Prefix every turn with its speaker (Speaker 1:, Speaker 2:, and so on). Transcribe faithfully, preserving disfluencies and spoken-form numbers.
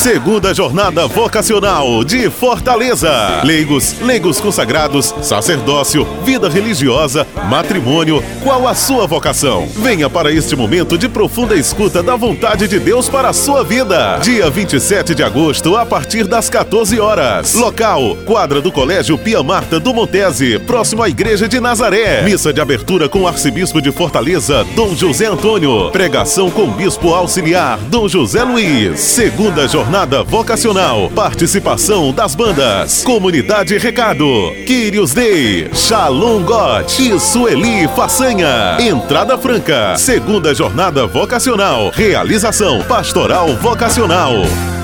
Speaker 1: Segunda Jornada Vocacional de Fortaleza. Leigos, leigos consagrados, sacerdócio, vida religiosa, matrimônio. Qual a sua vocação? Venha para este momento de profunda escuta da vontade de Deus para a sua vida. Dia vinte e sete de agosto, a partir das quatorze horas. Local: quadra do Colégio Pia Marta do Montese, próximo à Igreja de Nazaré. Missa de abertura com o Arcebispo de Fortaleza, Dom José Antônio. Pregação com o Bispo Auxiliar, Dom José Luiz. Segunda Jornada Vocacional. Participação das bandas Comunidade Recado, Kyrios Day, Shalom God e Sueli Façanha. Entrada franca. Segunda Jornada Vocacional. Realização Pastoral Vocacional.